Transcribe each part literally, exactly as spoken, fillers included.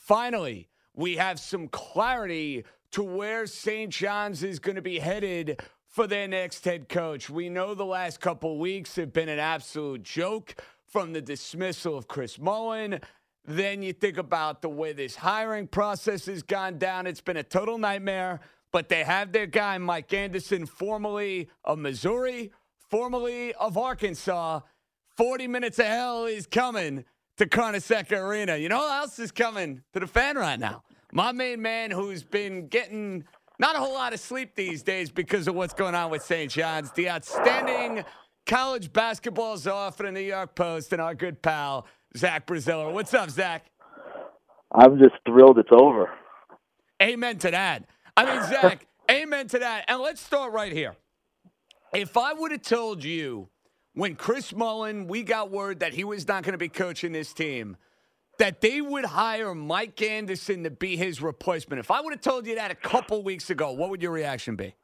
finally, we have some clarity to where Saint John's is going to be headed for their next head coach. We know the last couple weeks have been an absolute joke, from the dismissal of Chris Mullin. Then you think about the way this hiring process has gone down. It's been a total nightmare, but they have their guy, Mike Anderson, formerly of Missouri, formerly of Arkansas. forty minutes of hell is coming to Carnesecca Arena. You know who else is coming to the Fan right now? My main man, who's been getting not a whole lot of sleep these days because of what's going on with Saint John's, the outstanding college basketball czar for the New York Post, and our good pal, Zach Braziller. What's up, Zach? I'm just thrilled it's over. Amen to that. I mean, Zach, amen to that. And let's start right here. If I would have told you when Chris Mullin, we got word that he was not going to be coaching this team, that they would hire Mike Anderson to be his replacement, if I would have told you that a couple weeks ago, what would your reaction be?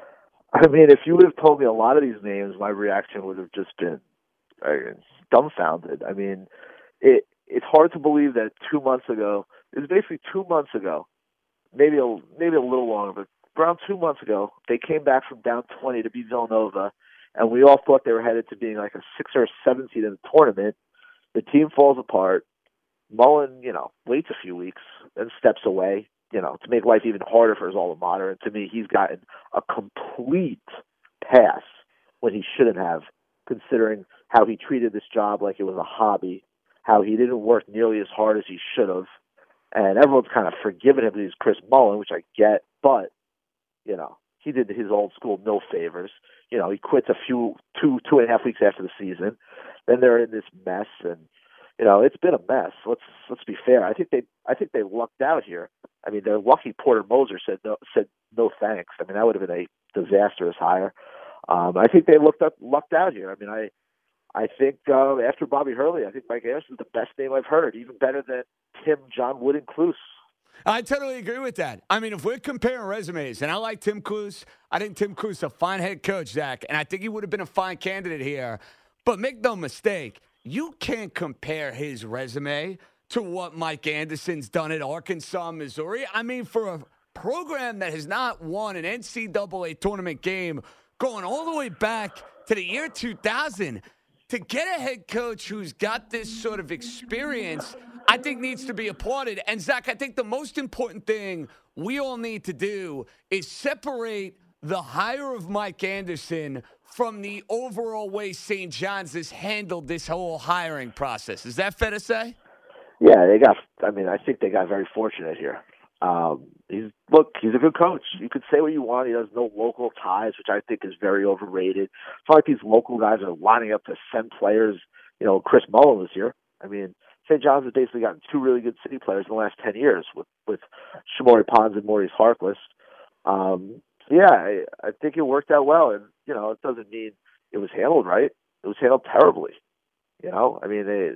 I mean, if you would have told me a lot of these names, my reaction would have just been uh, dumbfounded. I mean, it it's hard to believe that two months ago, it was basically two months ago, maybe a, maybe a little longer, but around two months ago, they came back from down twenty to beat Villanova, and we all thought they were headed to being like a six or a seven seed in the tournament. The team falls apart. Mullin, you know, waits a few weeks and steps away, you know, to make life even harder for his alma mater. And to me, he's gotten a complete pass when he shouldn't have, considering how he treated this job like it was a hobby, how he didn't work nearly as hard as he should have. And everyone's kind of forgiven him that he's Chris Mullin, which I get, but, you know, he did his old school no favors. You know, he quits a few, two, two and a half weeks after the season. Then they're in this mess, and, you know, it's been a mess. Let's let's be fair. I think they I think they lucked out here. I mean, they're lucky Porter Moser said no said no thanks. I mean, that would have been a disastrous hire. Um, I think they looked up lucked out here. I mean, I I think uh, after Bobby Hurley, I think Mike Anderson's the best name I've heard, even better than Tim, John Wood, and Cluse. I totally agree with that. I mean, if we're comparing resumes, and I like Tim Cluse, I think Tim Cluse is a fine head coach, Zach, and I think he would have been a fine candidate here. But make no mistake, you can't compare his resume to what Mike Anderson's done at Arkansas, Missouri. I mean, for a program that has not won an N C double A tournament game going all the way back to the year two thousand, to get a head coach who's got this sort of experience, I think needs to be applauded. And, Zach, I think the most important thing we all need to do is separate the hire of Mike Anderson from the overall way Saint John's has handled this whole hiring process. Is that fair to say? Yeah, they got. I mean, I think they got very fortunate here. Um, he's look, he's a good coach. You could say what you want. He has no local ties, which I think is very overrated. It's not like these local guys are lining up to send players. You know, Chris Mullin was here. I mean, Saint John's has basically gotten two really good city players in the last ten years with with Shamori Pons and Maurice Harkless. Um, so yeah, I, I think it worked out well, and you know, it doesn't mean it was handled right. It was handled terribly. You know, I mean, they,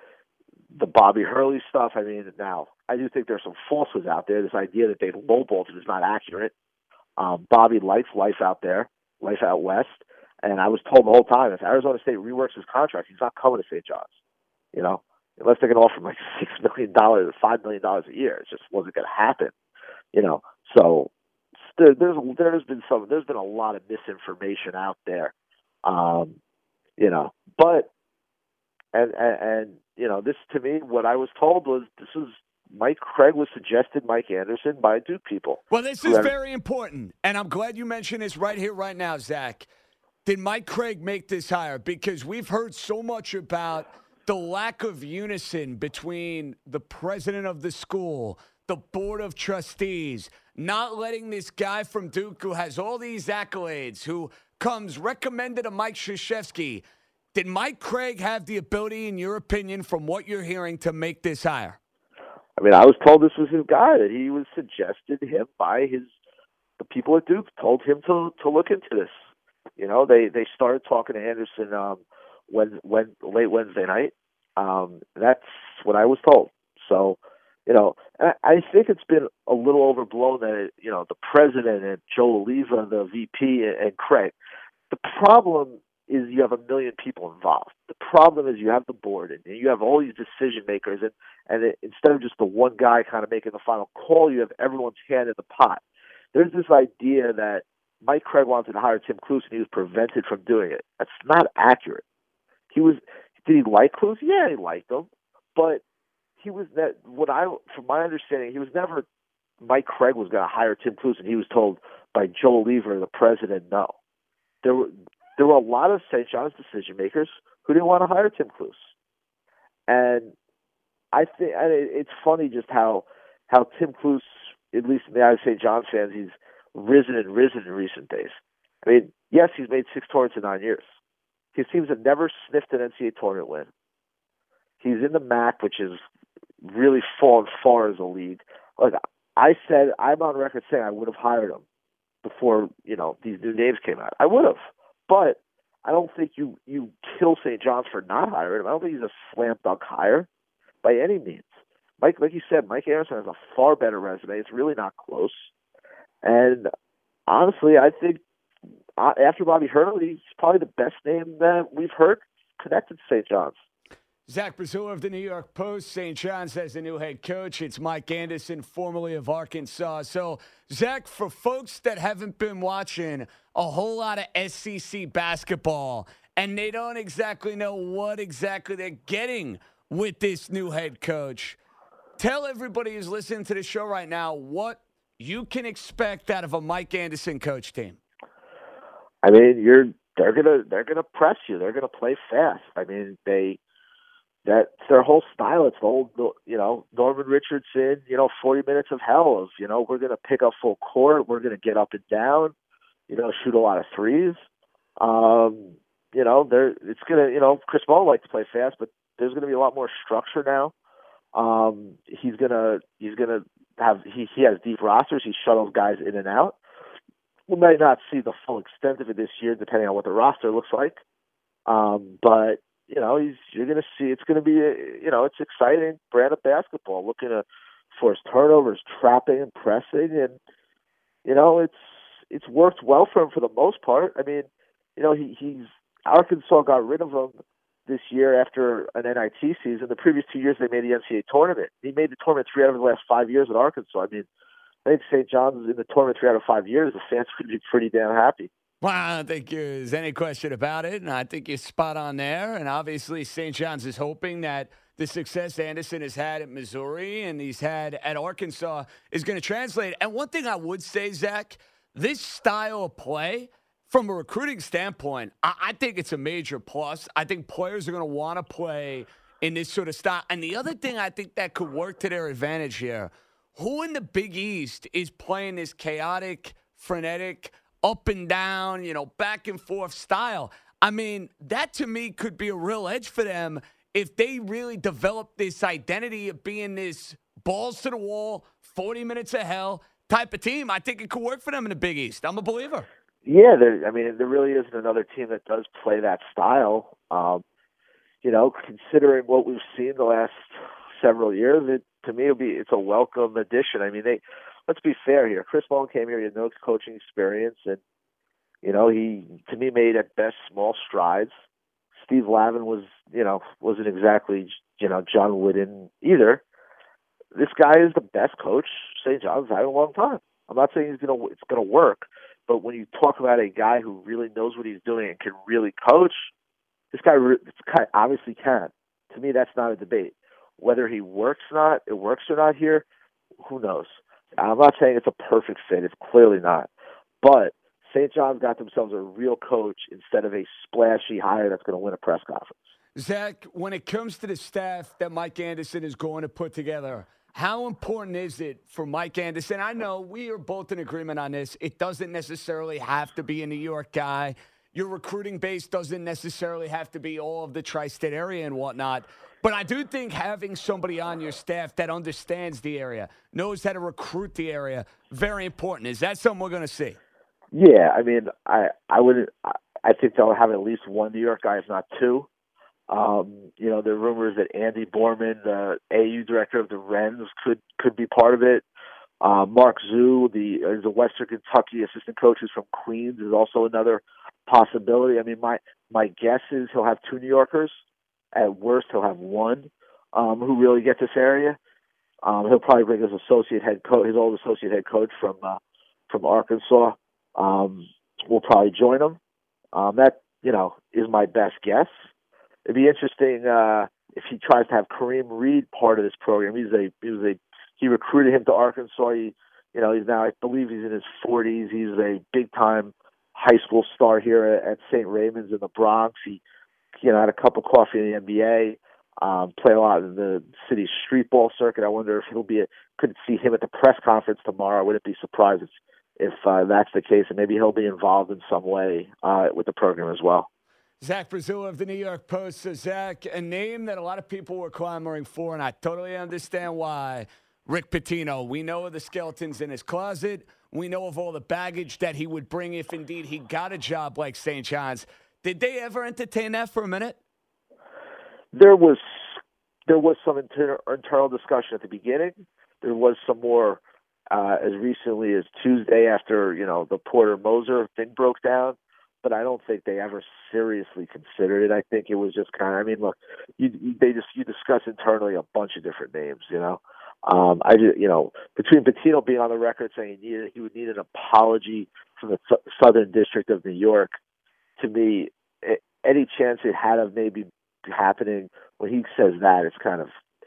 the Bobby Hurley stuff. I mean, now I do think there's some falsehoods out there. This idea that they lowballed him is not accurate. Um, Bobby likes life out there, life out west, and I was told the whole time if Arizona State reworks his contract, he's not coming to Saint John's. You know, unless they can offer him like six million dollars or five million dollars a year, it just wasn't going to happen. You know, so. There, there's there's been some there's been a lot of misinformation out there, um, you know. But and, and and you know, this to me, what I was told was this was Mike Craig was suggested Mike Anderson by Duke people. Well, this is very important, and I'm glad you mentioned this right here, right now, Zach. Did Mike Craig make this hire? Because we've heard so much about the lack of unison between the president of the school, the board of trustees, not letting this guy from Duke who has all these accolades, who comes recommended to Mike Krzyzewski. Did Mike Craig have the ability, in your opinion, from what you're hearing, to make this hire? I mean, I was told this was his guy, that he was suggested to him by his the people at Duke told him to to look into this. You know, they, they started talking to Anderson um, when when late Wednesday night. Um, that's what I was told. So. You know, I think it's been a little overblown that, you know, the president and Joe Oliva, the V P, and Craig. The problem is you have a million people involved. The problem is you have the board and you have all these decision makers, and and it, instead of just the one guy kind of making the final call, you have everyone's hand in the pot. There's this idea that Mike Craig wanted to hire Tim Kluse and he was prevented from doing it. That's not accurate. He was. Did he like Kluse? Yeah, he liked him, but he was that. What I, from my understanding, he was never. Mike Craig was going to hire Tim Kluse, and he was told by Joel Lever, the president, no. There were there were a lot of Saint John's decision makers who didn't want to hire Tim Kluse, and I think and it, it's funny just how how Tim Kluse, at least in the eyes of Saint John's fans, he's risen and risen in recent days. I mean, yes, he's made six tournaments in nine years. His teams have never sniffed an N C double A tournament win. He's in the M A C, which is really fallen far as a league. Like I said, I'm on record saying I would have hired him before, you know, these new names came out. I would have. But I don't think you, you kill Saint John's for not hiring him. I don't think he's a slam dunk hire by any means. Mike, like you said, Mike Anderson has a far better resume. It's really not close. And honestly, I think after Bobby Hurley, he's probably the best name that we've heard connected to Saint John's. Zach Braziller of the New York Post. Saint John's has a new head coach. It's Mike Anderson, formerly of Arkansas. So, Zach, for folks that haven't been watching a whole lot of S E C basketball and they don't exactly know what exactly they're getting with this new head coach, tell everybody who's listening to the show right now what you can expect out of a Mike Anderson coach team. I mean, you're they're gonna they're gonna press you. They're gonna play fast. I mean, they that's their whole style. It's the old, you know, Norman Richardson. You know, forty minutes of hell of you know we're gonna pick up full court. We're gonna get up and down. You know, shoot a lot of threes. Um, you know, there it's gonna you know Chris Paul likes to play fast, but there's gonna be a lot more structure now. Um, he's gonna he's gonna have he he has deep rosters. He shuttles guys in and out. We might not see the full extent of it this year, depending on what the roster looks like. Um, but you know, he's you're going to see it's going to be a, you know it's exciting brand of basketball. Looking to force turnovers, trapping and pressing, and you know it's it's worked well for him for the most part. I mean, you know he he's Arkansas got rid of him this year after an N I T season. The previous two years they made the N C double A tournament. He made the tournament three out of the last five years at Arkansas. I mean. I think Saint John's in the tournament three out of five years. The fans would be pretty damn happy. Well, I don't think there's any question about it, and I think you're spot on there. And obviously, Saint John's is hoping that the success Anderson has had at Missouri and he's had at Arkansas is going to translate. And one thing I would say, Zach, this style of play, from a recruiting standpoint, I, I think it's a major plus. I think players are going to want to play in this sort of style. And the other thing I think that could work to their advantage here, who in the Big East is playing this chaotic, frenetic, up and down, you know, back and forth style? I mean, that to me could be a real edge for them if they really develop this identity of being this balls to the wall, forty minutes of hell type of team. I think it could work for them in the Big East. I'm a believer. Yeah, there, I mean, there really isn't another team that does play that style. Um, you know, considering what we've seen the last several years, it, to me, it'll be it's a welcome addition. I mean, they let's be fair here. Chris Paul came here; he had no coaching experience, and you know, he to me made at best small strides. Steve Lavin was, you know, wasn't exactly you know John Wooden either. This guy is the best coach Saint John's had in a long time. I'm not saying he's gonna it's gonna work, but when you talk about a guy who really knows what he's doing and can really coach, this guy, this guy obviously can. To me, that's not a debate. Whether he works or not, it works or not here, who knows? I'm not saying it's a perfect fit. It's clearly not. But Saint John's got themselves a real coach instead of a splashy hire that's going to win a press conference. Zach, when it comes to the staff that Mike Anderson is going to put together, how important is it for Mike Anderson? I know we are both in agreement on this. It doesn't necessarily have to be a New York guy. Your recruiting base doesn't necessarily have to be all of the tri-state area and whatnot. But I do think having somebody on your staff that understands the area, knows how to recruit the area, very important. Is that something we're going to see? Yeah, I mean, I I would I think they'll have at least one New York guy, if not two. Um, you know, there are rumors that Andy Borman, the A U director of the Wrens, could could be part of it. Uh, Mark Zoo, the is a Western Kentucky assistant coach who's from Queens, is also another possibility. I mean, my my guess is he'll have two New Yorkers. At worst, he'll have one um, who really get this area. Um, he'll probably bring his associate head coach, his old associate head coach from uh, from Arkansas. Um, will probably join him. Um, that you know is my best guess. It'd be interesting uh, if he tries to have Kareem Reed part of this program. He's a he was a he recruited him to Arkansas. He, you know, he's now I believe he's in his forties. He's a big time high school star here at, at Saint Raymond's in the Bronx. He you know had a cup of coffee in the N B A. Um, play a lot in the city's street ball circuit. I wonder if he'll be a, could see him at the press conference tomorrow. I wouldn't be surprised if, if uh, that's the case, and maybe he'll be involved in some way uh, with the program as well. Zach Brazula of the New York Post. So, Zach, a name that a lot of people were clamoring for, and I totally understand why. Rick Pitino. We know of the skeletons in his closet. We know of all the baggage that he would bring if indeed he got a job like Saint John's. Did they ever entertain that for a minute? There was there was some inter- internal discussion at the beginning. There was some more uh, as recently as Tuesday after you know the Porter Moser thing broke down. But I don't think they ever seriously considered it. I think it was just kind of. I mean, look, you, you they just you discuss internally a bunch of different names. You know, um, I just, you know between Pitino being on the record saying he needed, he would need an apology from the su- Southern District of New York. To me, it, any chance it had of maybe happening when he says that, it's kind of,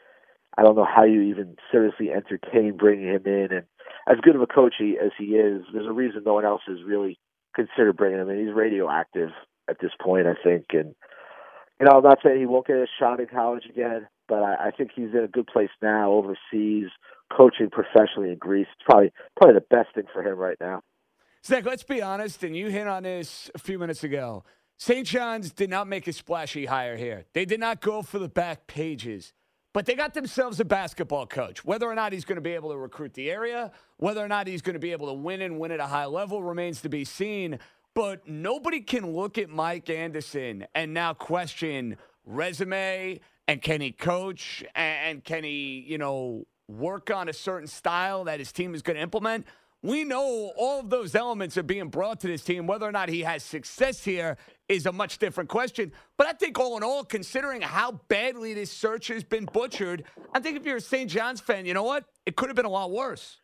I don't know how you even seriously entertain bringing him in. And as good of a coach he, as he is, there's a reason no one else has really considered bringing him in. He's radioactive at this point, I think. And, you know, I'm not saying he won't get a shot in college again, but I, I think he's in a good place now overseas, coaching professionally in Greece. It's probably, probably the best thing for him right now. Zach, let's be honest, and you hit on this a few minutes ago. Saint John's did not make a splashy hire here. They did not go for the back pages, but they got themselves a basketball coach. Whether or not he's going to be able to recruit the area, whether or not he's going to be able to win and win at a high level remains to be seen. But nobody can look at Mike Anderson and now question resume and can he coach and can he, you know, work on a certain style that his team is going to implement. We know all of those elements are being brought to this team. Whether or not he has success here is a much different question. But I think all in all, considering how badly this search has been butchered, I think if you're a Saint John's fan, you know what? It could have been a lot worse.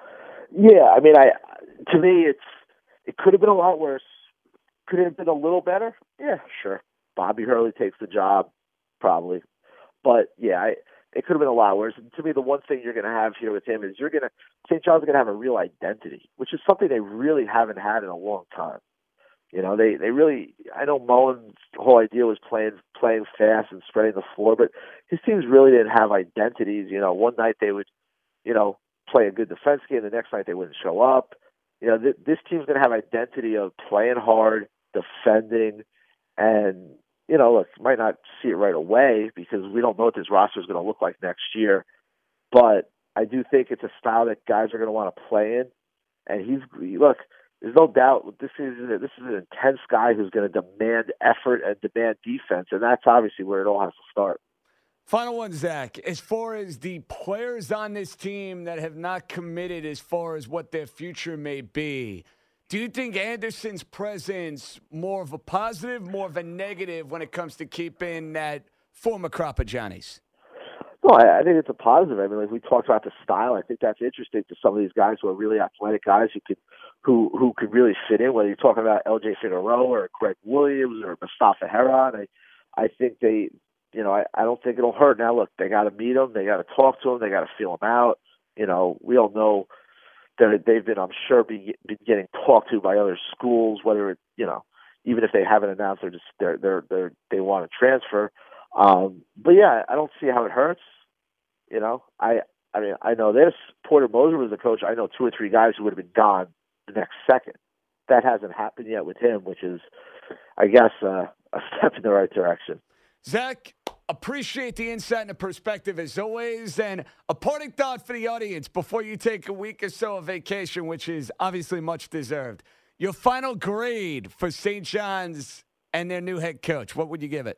Yeah, I mean, I to me, it's it could have been a lot worse. Could it have been a little better? Yeah, sure. Bobby Hurley takes the job, probably. But, yeah, I, it could have been a lot worse. And to me, the one thing you're going to have here with him is you're going to Saint John's going to have a real identity, which is something they really haven't had in a long time. You know, they, they really – I know Mullen's whole idea was playing playing fast and spreading the floor, but his teams really didn't have identities. You know, one night they would, you know, play a good defense game. The next night they wouldn't show up. You know, th- this team's going to have identity of playing hard, defending, and, you know, look, you might not see it right away because we don't know what this roster is going to look like next year. But I do think it's a style that guys are going to want to play in. And he's look, there's no doubt this is this is an intense guy who's going to demand effort and demand defense, and that's obviously where it all has to start. Final one, Zach. As far as the players on this team that have not committed as far as what their future may be, do you think Anderson's presence more of a positive, more of a negative when it comes to keeping that former crop of Johnnies? No, I, I think it's a positive. I mean, like we talked about the style. I think that's interesting to some of these guys who are really athletic guys who could, who who could really fit in. Whether you're talking about L J Figueroa or Greg Williams or Mustafa Heron, I I think they, you know, I, I don't think it'll hurt. Now, look, they got to meet him, they got to talk to him, they got to feel him out. You know, we all know that they've been, I'm sure, be, been getting talked to by other schools. Whether it, you know, even if they haven't announced they're just they're they're, they're they want to transfer. Um, but yeah, I don't see how it hurts. You know, I I mean, I know this. Porter Moser was the coach. I know two or three guys who would have been gone the next second. That hasn't happened yet with him, which is, I guess, uh, a step in the right direction. Zach, appreciate the insight and the perspective as always. And a parting thought for the audience before you take a week or so of vacation, which is obviously much deserved. Your final grade for Saint John's and their new head coach, what would you give it?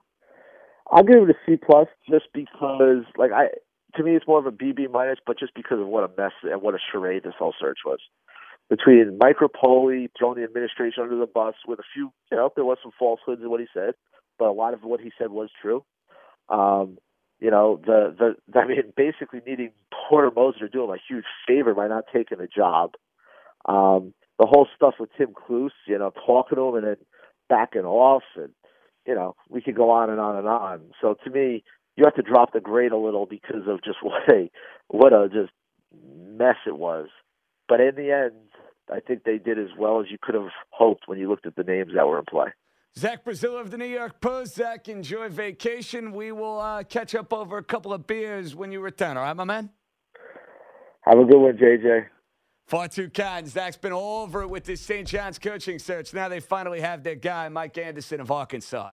I'll give it a C plus, just because, like I, to me, it's more of a B B minus, but just because of what a mess and what a charade this whole search was. between Mike Rapoli throwing the administration under the bus with a few, you know, there was some falsehoods in what he said, but a lot of what he said was true. Um, you know, the, the, I mean, basically needing Porter Moser to do him a huge favor by not taking the job. Um, the whole stuff with Tim Kluse, you know, talking to him and then backing off, and, you know, we could go on and on and on. So to me, you have to drop the grade a little because of just what a, what a just mess it was. But in the end, I think they did as well as you could have hoped when you looked at the names that were in play. Zach Braziller of the New York Post. Zach, enjoy vacation. We will uh, catch up over a couple of beers when you return. All right, my man? Have a good one, J J. Far too kind. Zach's been all over it with this Saint John's coaching search. Now they finally have their guy, Mike Anderson of Arkansas.